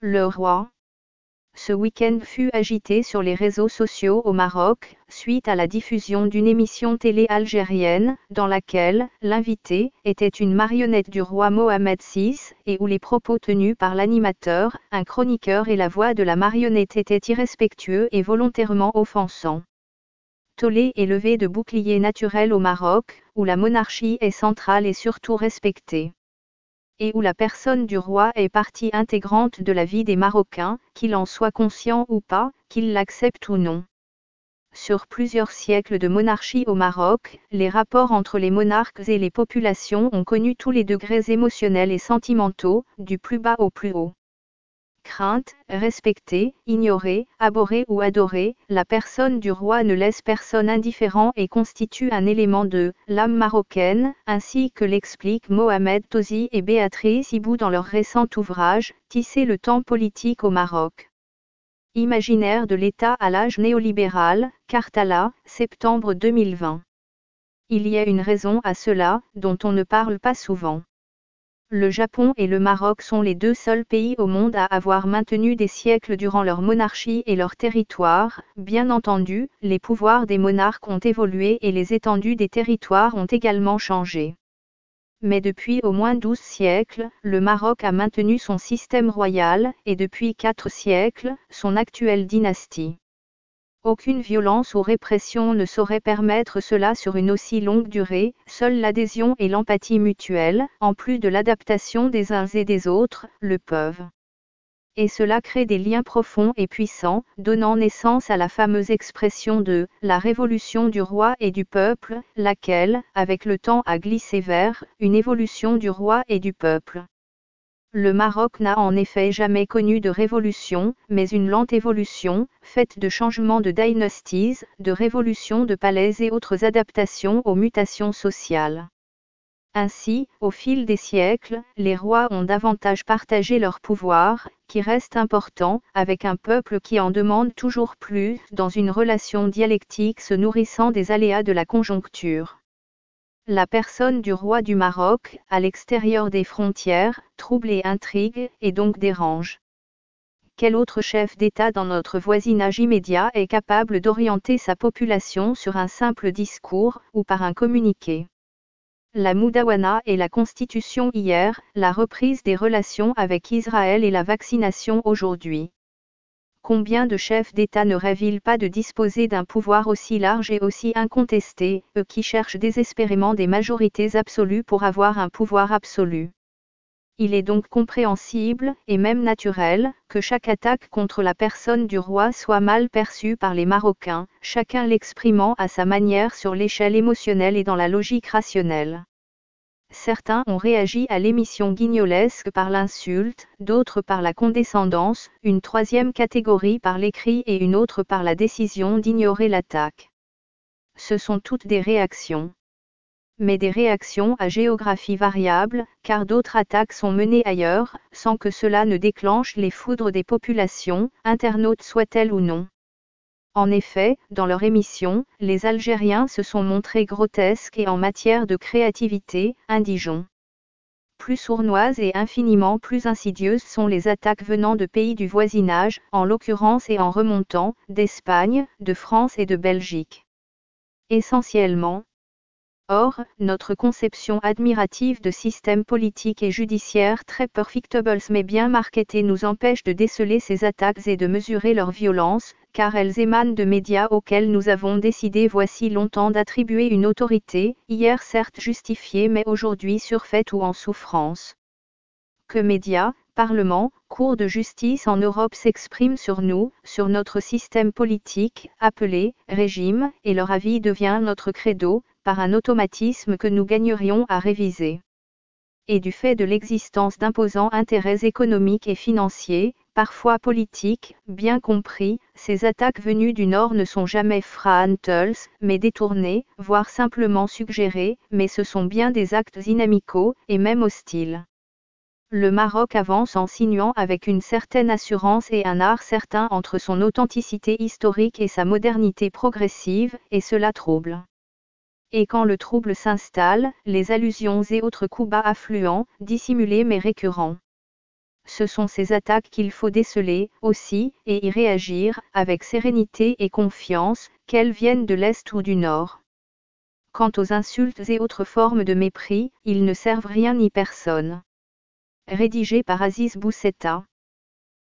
Le roi. Ce week-end fut agité sur les réseaux sociaux au Maroc, suite à la diffusion d'une émission télé algérienne, dans laquelle l'invité était une marionnette du roi Mohamed VI, et où les propos tenus par l'animateur, un chroniqueur et la voix de la marionnette étaient irrespectueux et volontairement offensants. Tollé est levé de boucliers naturels au Maroc, où la monarchie est centrale et surtout respectée. Et où la personne du roi est partie intégrante de la vie des Marocains, qu'ils en soient conscients ou pas, qu'ils l'acceptent ou non. Sur plusieurs siècles de monarchie au Maroc, les rapports entre les monarques et les populations ont connu tous les degrés émotionnels et sentimentaux, du plus bas au plus haut. Crainte, respectée, ignorée, abhorrée ou adorée, la personne du roi ne laisse personne indifférent et constitue un élément de l'âme marocaine, ainsi que l'expliquent Mohamed Tozi et Béatrice Ibou dans leur récent ouvrage, Tisser le temps politique au Maroc. Imaginaire de l'État à l'âge néolibéral, Cartala, septembre 2020. Il y a une raison à cela, dont on ne parle pas souvent. Le Japon et le Maroc sont les deux seuls pays au monde à avoir maintenu des siècles durant leur monarchie et leur territoire. Bien entendu, les pouvoirs des monarques ont évolué et les étendues des territoires ont également changé. Mais depuis au moins 12 siècles, le Maroc a maintenu son système royal, et depuis 4 siècles, son actuelle dynastie. Aucune violence ou répression ne saurait permettre cela sur une aussi longue durée, seule l'adhésion et l'empathie mutuelle, en plus de l'adaptation des uns et des autres, le peuvent. Et cela crée des liens profonds et puissants, donnant naissance à la fameuse expression de « la révolution du roi et du peuple », laquelle, avec le temps a glissé vers « une évolution du roi et du peuple ». Le Maroc n'a en effet jamais connu de révolution, mais une lente évolution, faite de changements de dynasties, de révolutions de palais et autres adaptations aux mutations sociales. Ainsi, au fil des siècles, les rois ont davantage partagé leur pouvoir, qui reste important, avec un peuple qui en demande toujours plus, dans une relation dialectique se nourrissant des aléas de la conjoncture. La personne du roi du Maroc, à l'extérieur des frontières, trouble et intrigue, et donc dérange. Quel autre chef d'État dans notre voisinage immédiat est capable d'orienter sa population sur un simple discours, ou par un communiqué? La Moudawana et la Constitution hier, la reprise des relations avec Israël et la vaccination aujourd'hui. Combien de chefs d'État ne rêvent-ils pas de disposer d'un pouvoir aussi large et aussi incontesté, eux qui cherchent désespérément des majorités absolues pour avoir un pouvoir absolu? Il est donc compréhensible, et même naturel, que chaque attaque contre la personne du roi soit mal perçue par les Marocains, chacun l'exprimant à sa manière sur l'échelle émotionnelle et dans la logique rationnelle. Certains ont réagi à l'émission guignolesque par l'insulte, d'autres par la condescendance, une troisième catégorie par l'écrit et une autre par la décision d'ignorer l'attaque. Ce sont toutes des réactions. Mais des réactions à géographie variable, car d'autres attaques sont menées ailleurs, sans que cela ne déclenche les foudres des populations, internautes soient-elles ou non. En effet, dans leur émission, les Algériens se sont montrés grotesques et en matière de créativité, indigents. Plus sournoises et infiniment plus insidieuses sont les attaques venant de pays du voisinage, en l'occurrence et en remontant, d'Espagne, de France et de Belgique. Essentiellement. Or, notre conception admirative de système politique et judiciaire très perfectibles mais bien marketés nous empêche de déceler ces attaques et de mesurer leur violence, car elles émanent de médias auxquels nous avons décidé voici longtemps d'attribuer une autorité, hier certes justifiée mais aujourd'hui surfaite ou en souffrance. Que médias, parlements, cours de justice en Europe s'expriment sur nous, sur notre système politique, appelé régime, et leur avis devient notre credo, par un automatisme que nous gagnerions à réviser. Et du fait de l'existence d'imposants intérêts économiques et financiers, parfois politiques, bien compris, ces attaques venues du Nord ne sont jamais frontales, mais détournées, voire simplement suggérées, mais ce sont bien des actes inamicaux, et même hostiles. Le Maroc avance en sinuant avec une certaine assurance et un art certain entre son authenticité historique et sa modernité progressive, et cela trouble. Et quand le trouble s'installe, les allusions et autres coups bas affluents, dissimulés mais récurrents. Ce sont ces attaques qu'il faut déceler aussi et y réagir avec sérénité et confiance, qu'elles viennent de l'Est ou du Nord. Quant aux insultes et autres formes de mépris, ils ne servent rien ni personne. Rédigé par Aziz Boussetta.